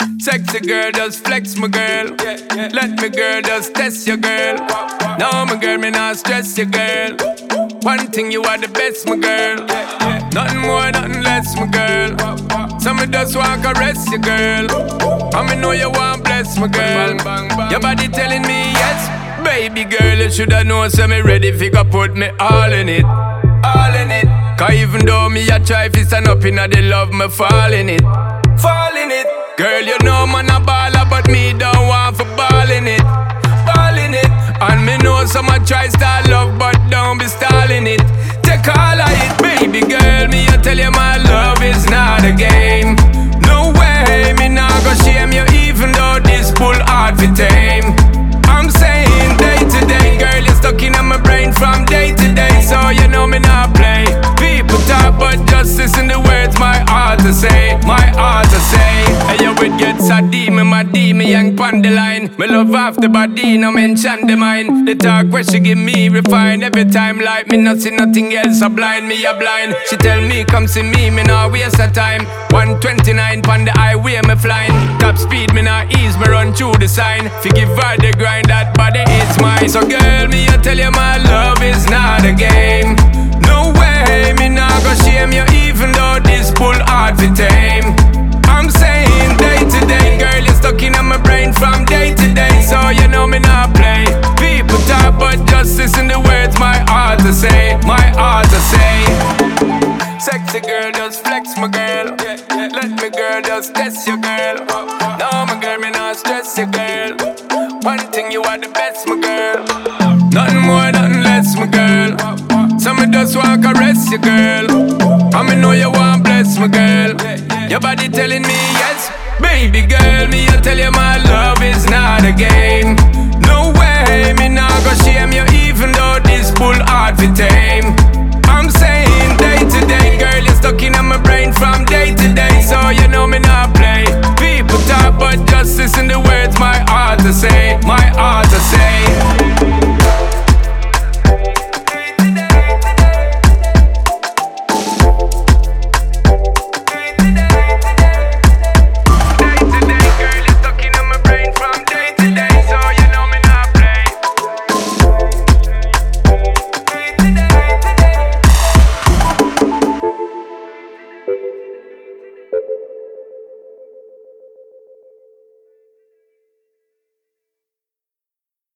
Sexy girl, just flex my girl. Let me girl, just test your girl. No, my girl, me not stress your girl. One thing, you are the best, my girl. Nothing more, nothing less, my girl. So me just want caress your girl. And me know you want bless my girl. Your body telling me yes. Baby girl, you shoulda know, so me ready fi go put me all in it. All in it. Cause even though me a try fi stand up inna the love, me fall in it. Fall in it. Girl, you know man a baller, but me don't want for ball in it. Ball in it. And me know some a try style love, but don't be stalling it. Take all of it, baby girl. Me I tell you my love is not a game. No way, me not go shame you, even though this bull hard fi tame. I'm saying day to day, girl, you're stuck in my brain from day to day. So you know me not play. People talk, but just listen the words my heart to say. My heart to say. Hey, you would get sad, demon, my demon, young pon the line. Me love off the body, no mention the mind. The talk where she give me refine. Every time like me not see nothing else, so blind me a blind. She tell me come see me not waste her time. 129 pon the highway me flying. Top speed me not ease, me run through the sign. Forgive her the grind, that body is mine. So girl, me I tell you my love is not a game. No way, me not go shame you, even though this bull hard to tame. I'm saying day to day, girl, you're stuck in my brain from day to day. So you know me not play. People talk, but just listen the words my heart to say. My heart to say. Sexy girl, just flex my girl. Let me girl, just test your girl. No, my girl, me not stress your girl. One thing, you are the best, my girl. Nothing more, nothing less, my girl. So me just want caress your girl. And me know you want bless my girl. Your body telling me yes. Baby girl, me I tell you my love is not a game. No way, me not go shame you, even though this bull hard to tame. I'm saying day to day, girl, you're stuck in my brain from day to day. So you know me not play. People talk, but just listen the words my heart to say. My